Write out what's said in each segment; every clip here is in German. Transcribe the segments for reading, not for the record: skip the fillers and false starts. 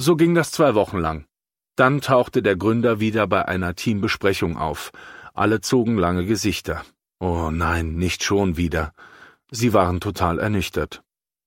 So ging das 2 Wochen lang. Dann tauchte der Gründer wieder bei einer Teambesprechung auf. Alle zogen lange Gesichter. Oh nein, nicht schon wieder. Sie waren total ernüchtert.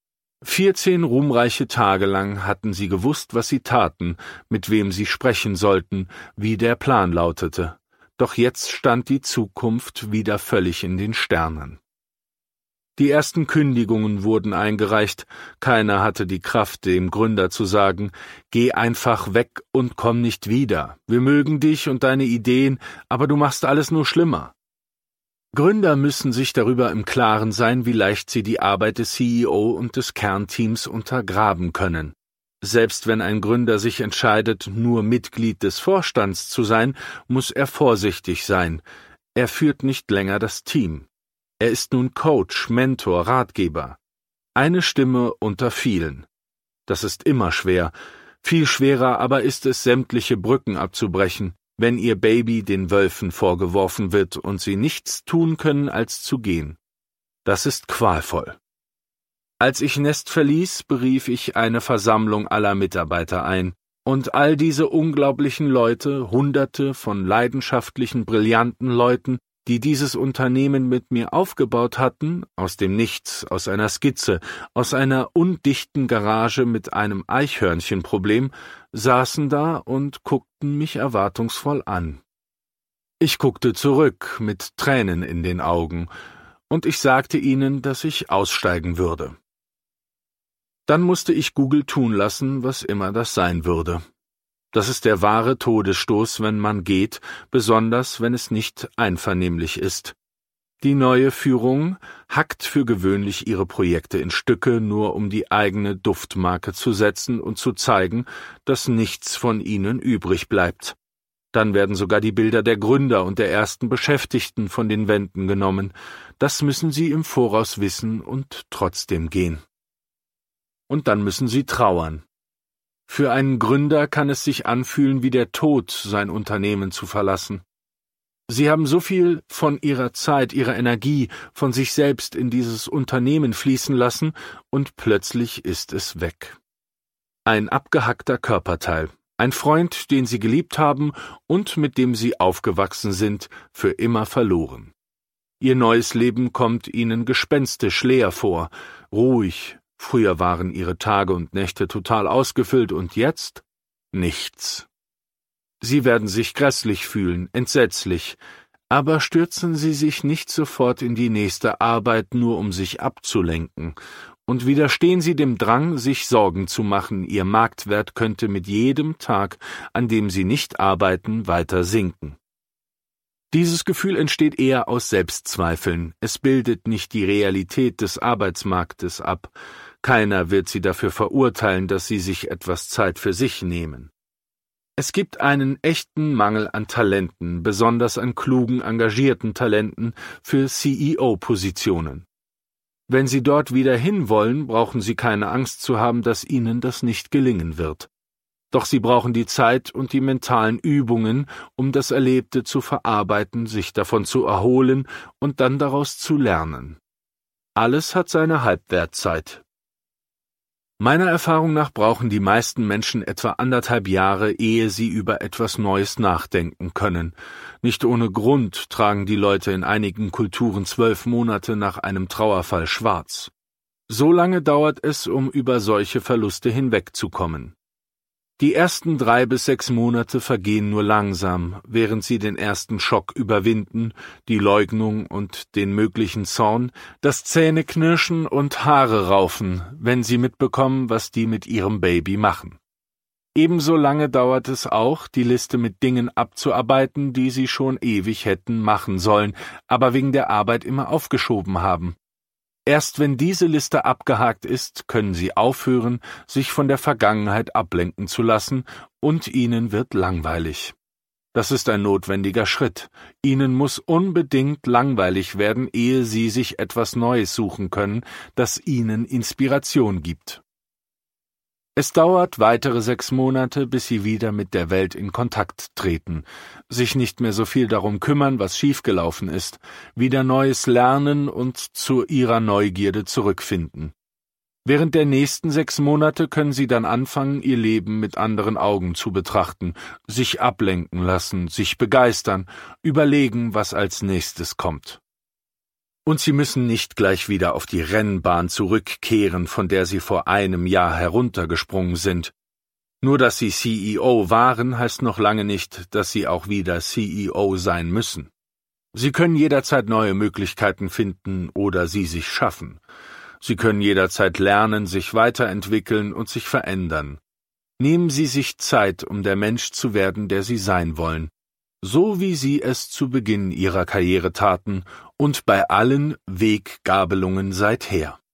14 ruhmreiche Tage lang hatten sie gewusst, was sie taten, mit wem sie sprechen sollten, wie der Plan lautete. Doch jetzt stand die Zukunft wieder völlig in den Sternen. Die ersten Kündigungen wurden eingereicht. Keiner hatte die Kraft, dem Gründer zu sagen, geh einfach weg und komm nicht wieder. Wir mögen dich und deine Ideen, aber du machst alles nur schlimmer. Gründer müssen sich darüber im Klaren sein, wie leicht sie die Arbeit des CEO und des Kernteams untergraben können. Selbst wenn ein Gründer sich entscheidet, nur Mitglied des Vorstands zu sein, muss er vorsichtig sein. Er führt nicht länger das Team. Er ist nun Coach, Mentor, Ratgeber. Eine Stimme unter vielen. Das ist immer schwer. Viel schwerer aber ist es, sämtliche Brücken abzubrechen, wenn ihr Baby den Wölfen vorgeworfen wird und sie nichts tun können, als zu gehen. Das ist qualvoll. Als ich Nest verließ, berief ich eine Versammlung aller Mitarbeiter ein, und all diese unglaublichen Leute, Hunderte von leidenschaftlichen, brillanten Leuten, die dieses Unternehmen mit mir aufgebaut hatten, aus dem Nichts, aus einer Skizze, aus einer undichten Garage mit einem Eichhörnchenproblem, saßen da und guckten mich erwartungsvoll an. Ich guckte zurück mit Tränen in den Augen, und ich sagte ihnen, dass ich aussteigen würde. Dann musste ich Google tun lassen, was immer das sein würde. Das ist der wahre Todesstoß, wenn man geht, besonders wenn es nicht einvernehmlich ist. Die neue Führung hackt für gewöhnlich ihre Projekte in Stücke, nur um die eigene Duftmarke zu setzen und zu zeigen, dass nichts von ihnen übrig bleibt. Dann werden sogar die Bilder der Gründer und der ersten Beschäftigten von den Wänden genommen. Das müssen sie im Voraus wissen und trotzdem gehen. Und dann müssen sie trauern. Für einen Gründer kann es sich anfühlen wie der Tod, sein Unternehmen zu verlassen. Sie haben so viel von ihrer Zeit, ihrer Energie, von sich selbst in dieses Unternehmen fließen lassen, und plötzlich ist es weg. Ein abgehackter Körperteil, ein Freund, den sie geliebt haben und mit dem sie aufgewachsen sind, für immer verloren. Ihr neues Leben kommt ihnen gespenstisch leer vor, ruhig. Früher waren ihre Tage und Nächte total ausgefüllt, und jetzt nichts. Sie werden sich grässlich fühlen, entsetzlich, aber stürzen Sie sich nicht sofort in die nächste Arbeit, nur um sich abzulenken, und widerstehen Sie dem Drang, sich Sorgen zu machen, Ihr Marktwert könnte mit jedem Tag, an dem Sie nicht arbeiten, weiter sinken. Dieses Gefühl entsteht eher aus Selbstzweifeln, es bildet nicht die Realität des Arbeitsmarktes ab. Keiner wird sie dafür verurteilen, dass sie sich etwas Zeit für sich nehmen. Es gibt einen echten Mangel an Talenten, besonders an klugen, engagierten Talenten für CEO-Positionen. Wenn Sie dort wieder hinwollen, brauchen Sie keine Angst zu haben, dass Ihnen das nicht gelingen wird. Doch Sie brauchen die Zeit und die mentalen Übungen, um das Erlebte zu verarbeiten, sich davon zu erholen und dann daraus zu lernen. Alles hat seine Halbwertzeit. Meiner Erfahrung nach brauchen die meisten Menschen etwa 1,5 Jahre, ehe sie über etwas Neues nachdenken können. Nicht ohne Grund tragen die Leute in einigen Kulturen 12 Monate nach einem Trauerfall schwarz. So lange dauert es, um über solche Verluste hinwegzukommen. Die ersten 3 bis 6 Monate vergehen nur langsam, während sie den ersten Schock überwinden, die Leugnung und den möglichen Zorn, das Zähneknirschen und Haare raufen, wenn sie mitbekommen, was die mit ihrem Baby machen. Ebenso lange dauert es auch, die Liste mit Dingen abzuarbeiten, die sie schon ewig hätten machen sollen, aber wegen der Arbeit immer aufgeschoben haben. Erst wenn diese Liste abgehakt ist, können Sie aufhören, sich von der Vergangenheit ablenken zu lassen, und Ihnen wird langweilig. Das ist ein notwendiger Schritt. Ihnen muss unbedingt langweilig werden, ehe Sie sich etwas Neues suchen können, das Ihnen Inspiration gibt. Es dauert weitere 6 Monate, bis Sie wieder mit der Welt in Kontakt treten, sich nicht mehr so viel darum kümmern, was schiefgelaufen ist, wieder Neues lernen und zu Ihrer Neugierde zurückfinden. Während der nächsten 6 Monate können Sie dann anfangen, Ihr Leben mit anderen Augen zu betrachten, sich ablenken lassen, sich begeistern, überlegen, was als nächstes kommt. Und Sie müssen nicht gleich wieder auf die Rennbahn zurückkehren, von der Sie vor einem Jahr heruntergesprungen sind. Nur dass Sie CEO waren, heißt noch lange nicht, dass Sie auch wieder CEO sein müssen. Sie können jederzeit neue Möglichkeiten finden oder sie sich schaffen. Sie können jederzeit lernen, sich weiterentwickeln und sich verändern. Nehmen Sie sich Zeit, um der Mensch zu werden, der Sie sein wollen, so wie Sie es zu Beginn Ihrer Karriere taten und bei allen Weggabelungen seither.